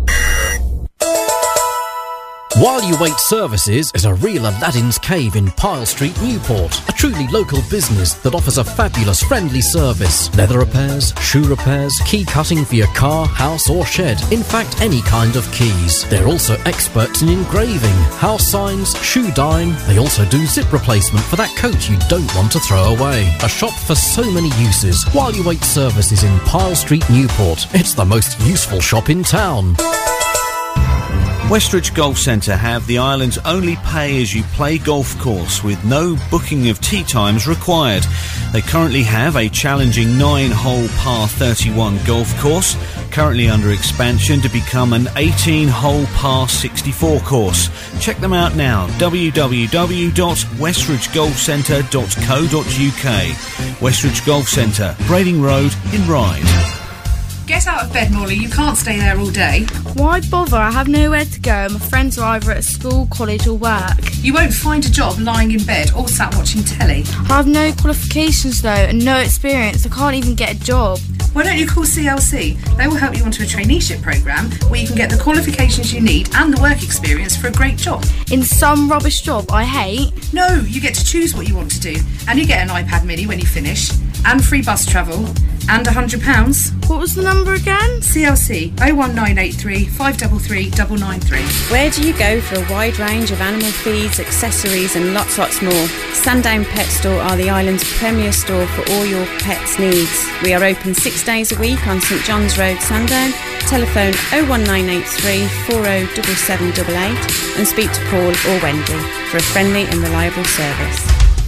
While You Wait Services is a real Aladdin's Cave in Pyle Street, Newport. A truly local business that offers a fabulous friendly service. Leather repairs, shoe repairs, key cutting for your car, house or shed. In fact, any kind of keys. They're also experts in engraving, house signs, shoe dyeing. They also do zip replacement for that coat you don't want to throw away. A shop for so many uses. While You Wait Services in Pyle Street, Newport. It's the most useful shop in town. Westridge Golf Centre have the island's only pay-as-you-play golf course with no booking of tee times required. They currently have a challenging nine-hole par thirty-one golf course, currently under expansion to become an eighteen-hole par sixty-four course. Check them out now, w w w dot westridge golf centre dot co dot u k. Westridge Golf Centre, Brading Road in Ryde. Get out of bed, Morley. You can't stay there all day. Why bother? I have nowhere to go. My friends are either at school, college or work. You won't find a job lying in bed or sat watching telly. I have no qualifications though and no experience. I can't even get a job. Why don't you call C L C? They will help you onto a traineeship programme where you can get the qualifications you need and the work experience for a great job. In some rubbish job I hate. No, you get to choose what you want to do, and you get an iPad mini when you finish, and free bus travel, and one hundred pounds. What was the number again? C L C oh one nine eight three, five three three, nine nine three. Where do you go for a wide range of animal feeds, accessories and lots lots more? Sandown Pet Store are the island's premier store for all your pets' needs. We are open six days a week on St John's Road, Sandown. Telephone oh one nine eight three, four oh seven seven eight eight and speak to Paul or Wendy for a friendly and reliable service.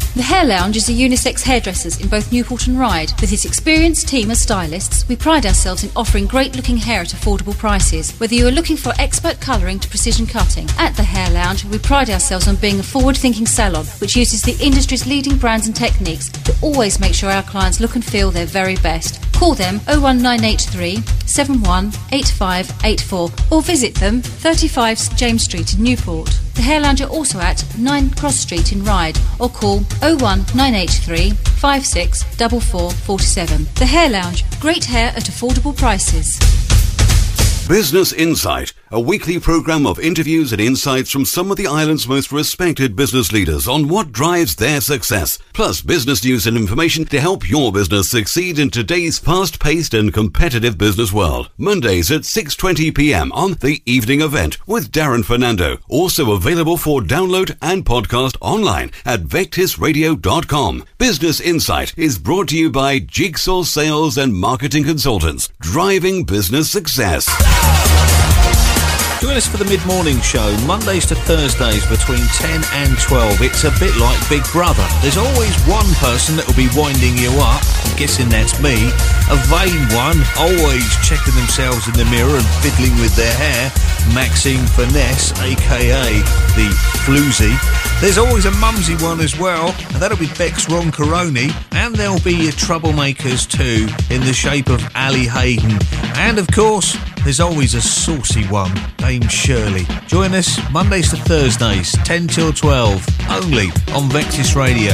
The Hair Lounge is a unisex hairdressers in both Newport and Ryde. With its experienced team of stylists, we pride ourselves in offering great-looking hair at affordable prices. Whether you are looking for expert colouring to precision cutting, at the Hair Lounge, we pride ourselves on being a forward-thinking salon which uses the industry's leading brands and techniques to always make sure our clients look and feel their very best. Call them oh one nine eight three, seven one eight five eight four or visit them thirty-five James Street in Newport. The Hair Lounge are also at nine Cross Street in Ryde or call oh one nine eight three, five six four four four seven. The Hair Lounge, great hair at affordable prices. Business Insight, a weekly programme of interviews and insights from some of the island's most respected business leaders on what drives their success, plus business news and information to help your business succeed in today's fast-paced and competitive business world. Mondays at six twenty p m on The Evening Event with Darren Fernando. Also available for download and podcast online at vectis radio dot com. Business Insight is brought to you by Jigsaw Sales and Marketing Consultants, driving business success. Join us for the mid-morning show, Mondays to Thursdays between ten and twelve. It's a bit like Big Brother. There's always one person that will be winding you up. I'm guessing that's me. A vain one, always checking themselves in the mirror and fiddling with their hair. Maxine Finesse, a k a the Floozy. There's always a mumsy one as well, and that'll be Bex Roncaroni. And there'll be your troublemakers too, in the shape of Ali Hayden. And of course, there's always a saucy one, Dame Shirley. Join us Mondays to Thursdays, ten till twelve, only on Vectis Radio.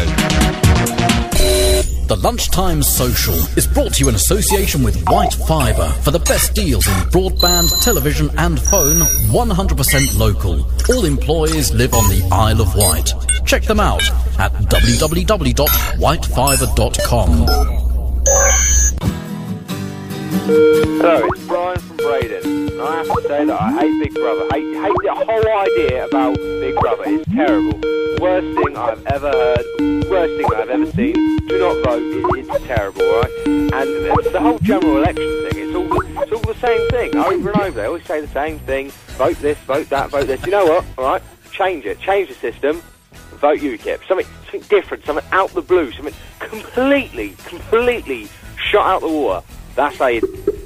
The Lunchtime Social is brought to you in association with White Fibre for the best deals in broadband, television and phone, one hundred percent local. All employees live on the Isle of Wight. Check them out at w w w dot white fibre dot com. Hello, it's Brian from Braden. And I have to say that I hate Big Brother. I hate, hate the whole idea about Big Brother. It's terrible. Worst thing I've ever heard. Worst thing I've ever seen. Do not vote. It, it's terrible, right? And it's the whole general election thing. It's all, it's all the same thing, over and over. They always say the same thing. Vote this, vote that, vote this. You know what? All right, change it. Change the system. Vote U KIP. Something, something different. Something out the blue. Something completely, completely shot out the water. That's how you...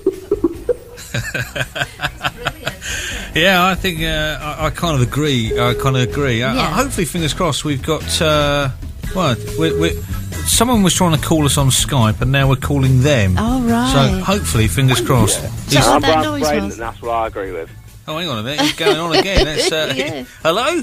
Yeah, I think uh, I, I kind of agree. I kind of agree. Uh, Yeah. uh, hopefully, fingers crossed, we've got... Uh, well, we're, we're, someone was trying to call us on Skype, and now we're calling them. Oh, right. So, hopefully, fingers crossed. Yeah. He's- I'm that Brian noise Braden, was? and that's what I agree with. Oh, hang on a minute. He's going on again. Let's, uh, Yeah. Hello?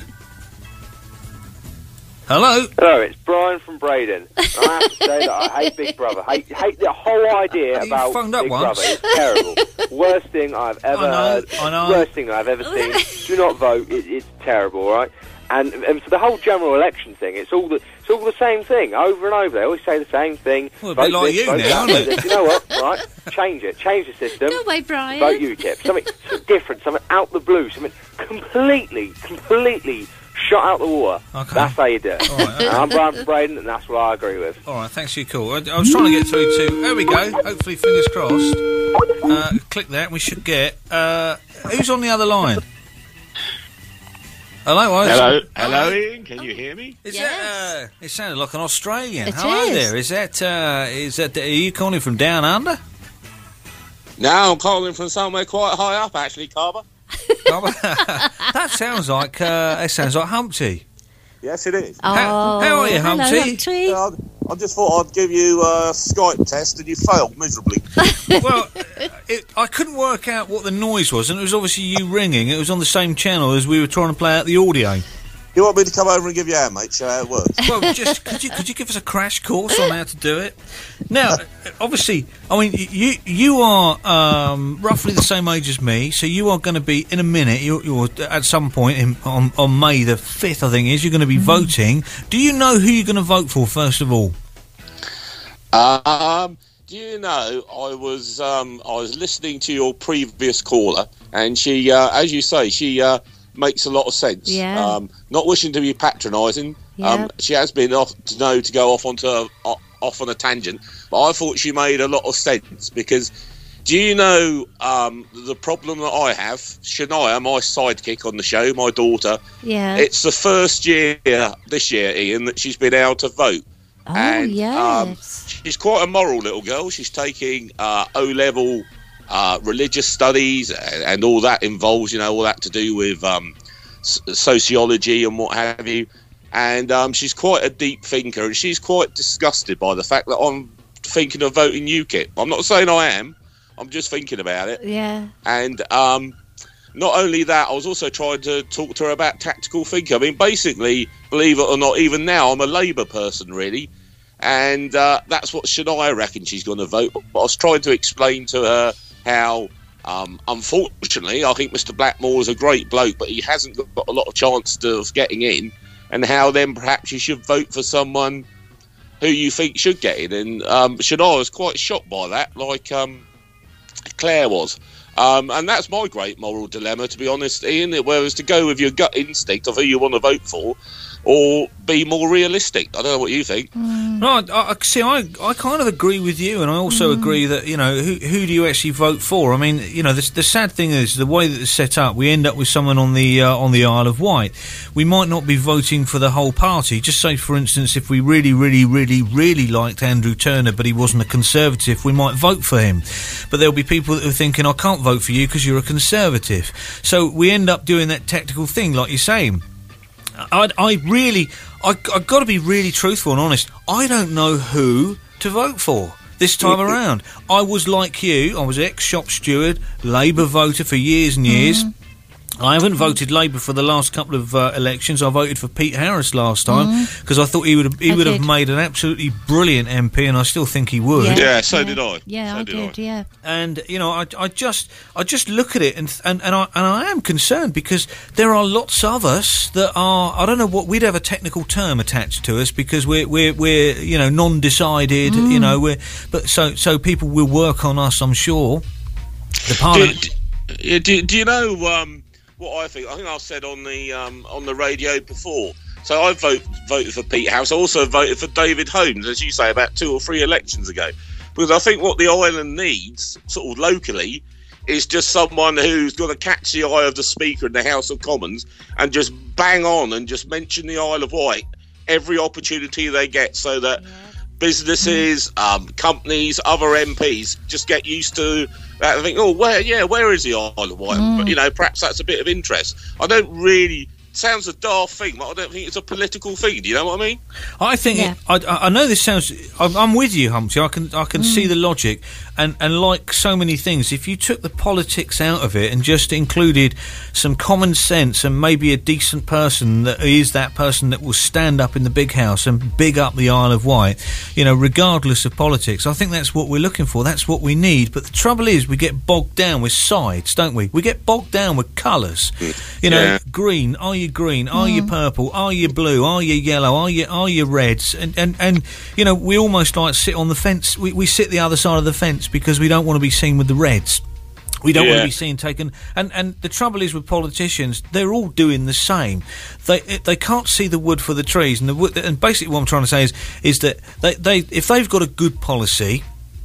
Hello? Hello, it's Brian from Braden. And I have to say that I hate Big Brother. I hate, hate the whole idea You about phoned up Big once. Brother. It's terrible. Worst thing I've ever I know, heard. I know. Worst thing I've ever seen. Do not vote. It, it's terrible, all right? And, and for the whole general election thing, it's all the it's all the same thing, over and over. They always say the same thing. Well, a vote bit like this, you vote now, that, isn't vote it? this. You know what, all right? Change it. Change the system. Go away, Brian. Vote U KIP. Something, something different, something out the blue, something completely, completely shot out the water. Okay. That's how you do it. All right, okay. And I'm Brian from Braden, and that's what I agree with. All right, thanks for your call. I, I was trying to get through to... There we go. Hopefully, fingers crossed. Uh, click that, and we should get... Uh, who's on the other line? Hello, I was- Hello, hello, Ian. Can you hear me? Is Yes. that, uh, it sounded like an Australian. It Hello is. there. Is that, uh, is that, are you calling from down under? No, I'm calling from somewhere quite high up, actually, Carver. That sounds like, uh, that sounds like Humpty. Yes, it is. Oh, How- how are you, hello, Humpty? Humpty. I, I just thought I'd give you a Skype test, and you failed miserably. Well, it, I couldn't work out what the noise was, and it was obviously you ringing. It was on the same channel as we were trying to play out the audio. You want me to come over and give you a hand, mate, show how it works? Well, just could you could you give us a crash course on how to do it? Now, obviously, I mean, you you are um, roughly the same age as me, so you are going to be in a minute. You're, you're at some point in, on on May the fifth, I think, is you're going to be voting. Do you know who you're going to vote for first of all? Um, do you know, I was um, I was listening to your previous caller, and she, uh, as you say, she uh, makes a lot of sense. Yeah. Um, not wishing to be patronising, Yeah. um, she has been off to know to go off onto a, off on a tangent, but I thought she made a lot of sense because Do you know um, the problem that I have? Shania, my sidekick on the show, my daughter. Yeah. It's the first year this year, Ian, that she's been able to vote. Oh, and, yes. Um, she's quite a moral little girl. She's taking uh, O-level uh, religious studies and, and all that involves, you know, all that to do with um, s- sociology and what have you. And um, she's quite a deep thinker, and she's quite disgusted by the fact that I'm thinking of voting UKIP. I'm not saying I am. I'm just thinking about it. Yeah. And um, not only that, I was also trying to talk to her about tactical thinking. I mean, basically, believe it or not, even now, I'm a Labour person, really. And uh, that's what Shania reckons she's going to vote. But I was trying to explain to her how, um, unfortunately, I think Mister Blackmore is a great bloke, but he hasn't got a lot of chance of getting in. And how then perhaps you should vote for someone who you think should get in. And um, Shania was quite shocked by that, like... Um, Claire was. Um, and that's my great moral dilemma, to be honest, Ian, whereas to go with your gut instinct of who you want to vote for or be more realistic. I don't know what you think. Mm. No, I, I, see, I, I kind of agree with you, and I also mm. agree that, you know, who who do you actually vote for? I mean, you know, the, the sad thing is, the way that it's set up, we end up with someone on the uh, on the Isle of Wight. We might not be voting for the whole party. Just say, for instance, if we really, really, really, really liked Andrew Turner, but he wasn't a Conservative, we might vote for him. But there'll be people that are thinking, I can't vote for you because you're a Conservative. So we end up doing that tactical thing, like you're saying. I, I really, I, I've got to be really truthful and honest. I don't know who to vote for this time around. I was like you. I was ex-shop steward, Labour voter for years and years. Mm. I haven't voted Labour for the last couple of uh, elections. I voted for Pete Harris last time because mm. I thought he would have, he I would did. have made an absolutely brilliant M P, and I still think he would. Yeah, yeah so yeah. did I. Yeah, so I did, did. I. Yeah, and you know, I, I just, I just look at it, and and and I, and I am concerned because there are lots of us that are. I don't know what we'd have a technical term attached to us because we're we're we're you know non-decided. Mm. You know, we're but so so people will work on us. I'm sure. The Parliament. Do, do, do you know? Um, What I think, I think I've said on the um, on the radio before. So I vote, voted for Pete House. I also voted for David Holmes, as you say, about two or three elections ago. Because I think what the island needs, sort of locally, is just someone who's going to catch the eye of the Speaker in the House of Commons and just bang on and just mention the Isle of Wight every opportunity they get, so that yeah. businesses, um, companies, other M Ps just get used to that. I think, oh, where, yeah, where is the Isle of Wight? Mm. But, you know, perhaps that's a bit of interest. I don't really. Sounds a daft thing, but I don't think it's a political thing. Do you know what I mean? I think yeah. it, I, I know this sounds. I'm, I'm with you, Humpty. I can I can mm. see the logic, and and like so many things, if you took the politics out of it and just included some common sense and maybe a decent person that is that person that will stand up in the big house and big up the Isle of Wight, you know, regardless of politics, I think that's what we're looking for. That's what we need. But the trouble is, we get bogged down with sides, don't we? We get bogged down with colours. You know, yeah. green. Are you green? Are mm. you purple? Are you blue? Are you yellow? Are you are you reds? And and, and you know, we almost like sit on the fence. We, we sit the other side of the fence because we don't want to be seen with the reds. We don't yeah. want to be seen taken. And and the trouble is with politicians, they're all doing the same. They they can't see the wood for the trees. And the wood, and basically what I'm trying to say is is that they, they if they've got a good policy,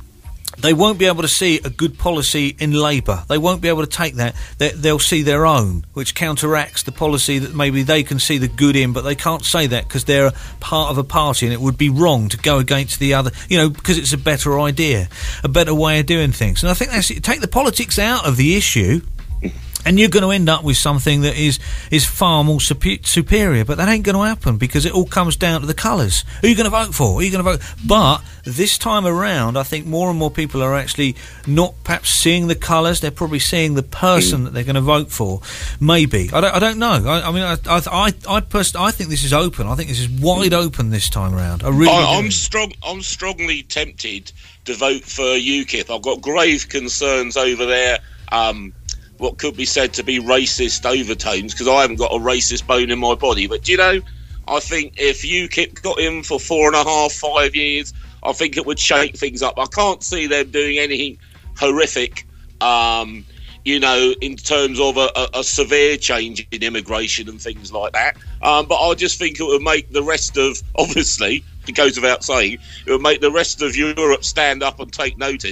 they won't be able to see a good policy in Labour. They won't be able to take that. They, they'll see their own, which counteracts the policy that maybe they can see the good in, but they can't say that because they're a part of a party, and it would be wrong to go against the other, you know, because it's a better idea, a better way of doing things. And I think that's it. Take the politics out of the issue, and you're going to end up with something that is, is far more super- superior. But that ain't going to happen because it all comes down to the colours. Who are you going to vote for? Who are you going to vote? But this time around, I think more and more people are actually not perhaps seeing the colours. They're probably seeing the person mm. that they're going to vote for. Maybe. I don't, I don't know. I, I mean, I I I, I, pers- I think this is open. I think this is wide open this time around. I really I, do. I'm, strong, I'm strongly tempted to vote for UKIP. I've got grave concerns over there. Um... what could be said to be racist overtones, because I haven't got a racist bone in my body. But, do you know, I think if UKIP got in for four and a half, five years, I think it would shake things up. I can't see them doing anything horrific, um, you know, in terms of a, a, a severe change in immigration and things like that. Um, but I just think it would make the rest of, obviously, it goes without saying, it would make the rest of Europe stand up and take notice.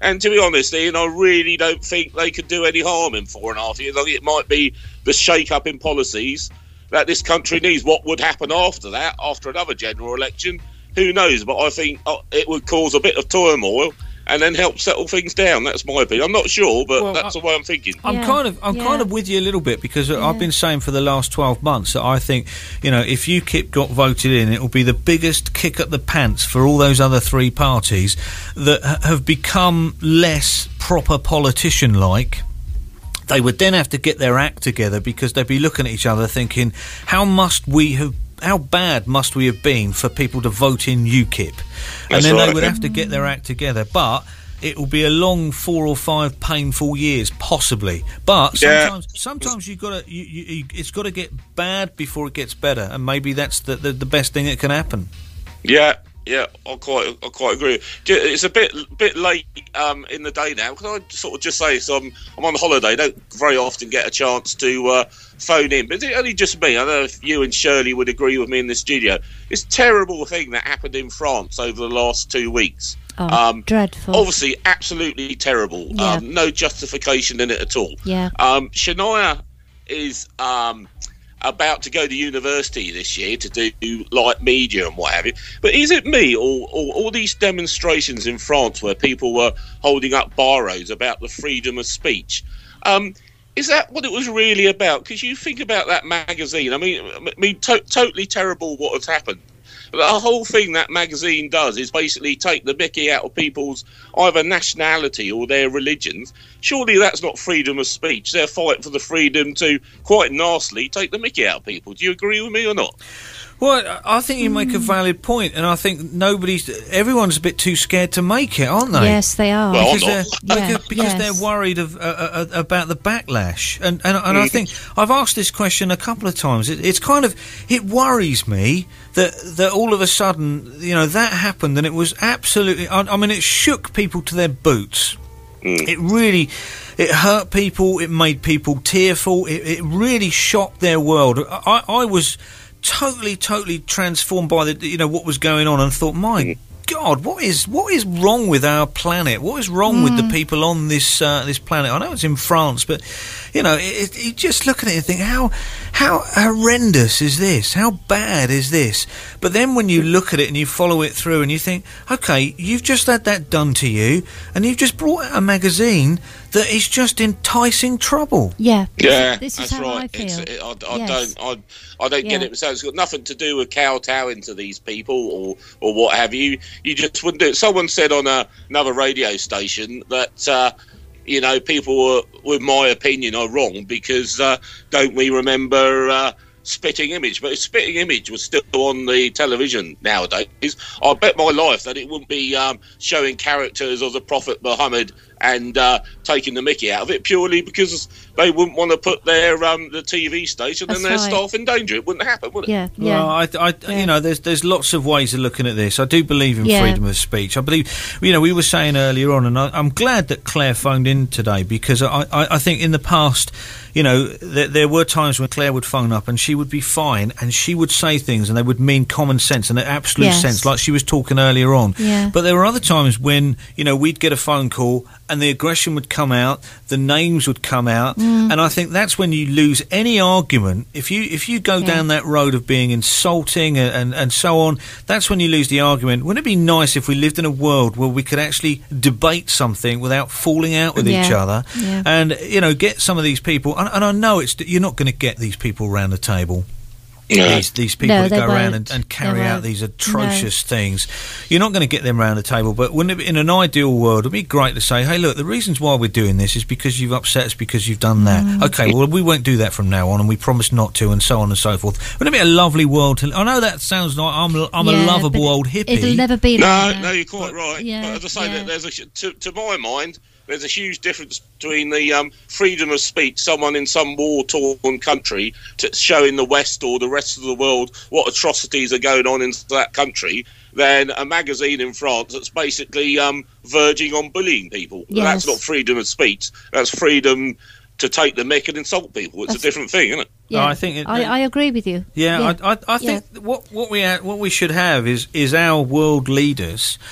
And to be honest, Ian, I really don't think they could do any harm in four and a half years. I think it might be the shake-up in policies that this country needs. What would happen after that, after another general election, who knows? But I think uh, it would cause a bit of turmoil and then help settle things down. That's my opinion. I'm not sure, but Well, that's I- the way I'm thinking. I'm Yeah. kind of, I'm Yeah. kind of with you a little bit because Yeah. I've been saying for the last twelve months that I think, you know, if UKIP got voted in, it will be the biggest kick up the pants for all those other three parties that ha- have become less proper politician-like. They would then have to get their act together because they'd be looking at each other thinking, how must we have, how bad must we have been for people to vote in UKIP? And That's then they right. would have to get their act together. But it will be a long four or five painful years, possibly. But Yeah. sometimes, sometimes you've got to, you, you, you, it's got to get bad before it gets better, and maybe that's the, the, the best thing that can happen. Yeah, yeah, I quite, I quite agree. Ju- It's a bit, bit late um, in the day now. Can I sort of just say, so I'm, I'm on holiday. Don't very often get a chance to uh, phone in, but is it only just me? I don't know if you and Shirley would agree with me in the studio. It's a terrible thing that happened in France over the last two weeks. Oh, dreadful. Obviously, absolutely terrible. Yeah. Um, no justification in it at all. Yeah. Um, Shania is um, about to go to university this year to do like media and what have you. But is it me or, or all these demonstrations in France where people were holding up barrows about the freedom of speech? Um, is that what it was really about? Because you think about that magazine. I mean, I mean, to- totally terrible what has happened. But the whole thing that magazine does is basically take the mickey out of people's either nationality or their religions. Surely that's not freedom of speech. They're fighting for the freedom to, quite nastily, take the mickey out of people. Do you agree with me or not? Well, I I think you make a valid point, and I think nobody's, everyone's a bit too scared to make it, aren't they? Yes, they are. Well, because I'm they're, not. Yeah, because, because yes. they're worried of, uh, uh, about the backlash, and and, and I think I've asked this question a couple of times. It, it's kind of it worries me that that all of a sudden, you know, that happened, and it was absolutely. I, I mean, it shook people to their boots. It really, it hurt people. It made people tearful. It, it really shocked their world. I, I was totally, totally transformed by the, you know, what was going on, and thought, my God, what is what is wrong with our planet? What is wrong with the people on this uh, this planet? I know it's in France, but you know, it, it, you just look at it and think, how how horrendous is this? How bad is this? But then when you look at it and you follow it through, and you think, okay, you've just had that done to you, and you've just brought out a magazine that is just enticing trouble. Yeah. Yeah, This is that's how right. I feel. It's, it, I, I Yes. don't, I, I don't get Yeah. it. So it's got nothing to do with kowtowing to these people or, or what have you. You just wouldn't do it. Someone said on a, another radio station that, uh, you know, people were, with my opinion, are wrong because uh, don't we remember uh, Spitting Image? But if Spitting Image was still on the television nowadays, I bet my life that it wouldn't be um, showing characters of the Prophet Muhammad and uh, taking the mickey out of it purely because they wouldn't want to put their um, the T V station That's and their right. staff in danger. It wouldn't happen, would it? Yeah, yeah. Well, I, I, Yeah. you know, there's there's lots of ways of looking at this. I do believe in Yeah. freedom of speech. I believe, you know, we were saying earlier on, and I, I'm glad that Claire phoned in today because I, I, I think in the past, you know, there, there were times when Claire would phone up and she would be fine and she would say things and they would mean common sense and absolute Yes. sense, like she was talking earlier on. Yeah. But there were other times when, you know, we'd get a phone call and the aggression would come out, the names would come out, Mm. and I think that's when you lose any argument. If you if you go Yeah. down that road of being insulting and, and, and so on, that's when you lose the argument. Wouldn't it be nice if we lived in a world where we could actually debate something without falling out with each Yeah. other, Yeah. and, you know, get some of these people, and, and I know it's you're not going to get these people around the table. Yeah. These, these people No, that they go around won't. and, and They carry out won't. these atrocious things. You're not going to get them around the table, but wouldn't it be, in an ideal world, it'd be great to say, hey, look, the reasons why we're doing this is because you've upset us, because you've done that. Mm. Okay, well, we won't do that from now on, and we promise not to, and so on and so forth. Wouldn't it be a lovely world to... I know that sounds like I'm, a- I'm Yeah, a lovable but old hippie. It'll never be No, like that. no, you're quite right. yeah, but as I say, yeah. that there's a, to, to my mind, there's a huge difference between the um, freedom of speech, someone in some war-torn country to showing the West or the rest of the world what atrocities are going on in that country, than a magazine in France that's basically um, verging on bullying people. Yes. That's not freedom of speech. That's freedom to take the mick and insult people. It's That's- a different thing, isn't it? Yeah. I think it- I, I agree with you. Yeah, Yeah. I, I, I think what what we ha- what we should have is is our world leaders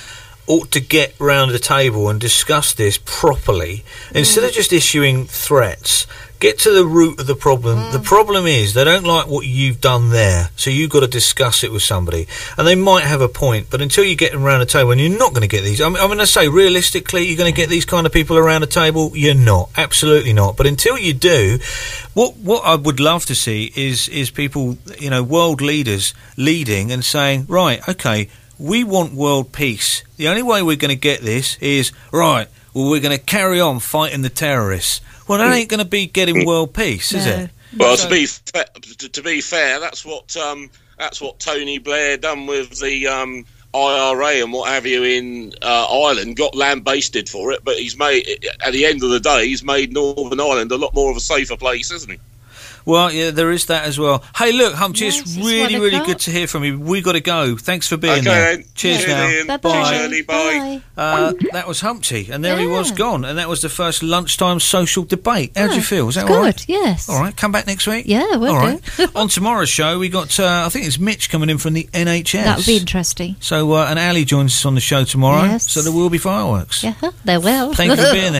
ought to get round the table and discuss this properly instead of just issuing threats. Get to the root of the problem. Mm. The problem is they don't like what you've done there, so you've got to discuss it with somebody. And they might have a point, but until you get them around the table, and you're not going to get these. I mean, I'm going to say, realistically, you're going to get these kind of people around the table? You're not. Absolutely not. But until you do, what what I would love to see is is people, you know, world leaders leading and saying, right, okay, we want world peace. The only way we're going to get this is, right, well, we're going to carry on fighting the terrorists. Well, that ain't going to be getting world peace, is no. it? Well, so, to be fa- to, to be fair, that's what um, that's what Tony Blair done with the um, I R A and what have you in uh, Ireland. Got lambasted for it, but he's made at the end of the day, he's made Northern Ireland a lot more of a safer place, isn't he? Well, yeah, there is that as well. Hey, look, Humpty, yes, it's really, really got. good to hear from you. We got to go. Thanks for being okay, there. Then. Cheers yeah. now. Bye. Bye. Shirley, bye. bye. Uh, that was Humpty, and there yeah. he was gone. And that was the first lunchtime social debate. How do yeah, you feel? Is that all right? Good, yes. All right, come back next week? Yeah, we'll all do. Right. On tomorrow's show, we got, uh, I think it's Mitch coming in from the N H S. That'll be interesting. So, uh, and Ali joins us on the show tomorrow. Yes. So there will be fireworks. Yeah, there will. Thank you for being there.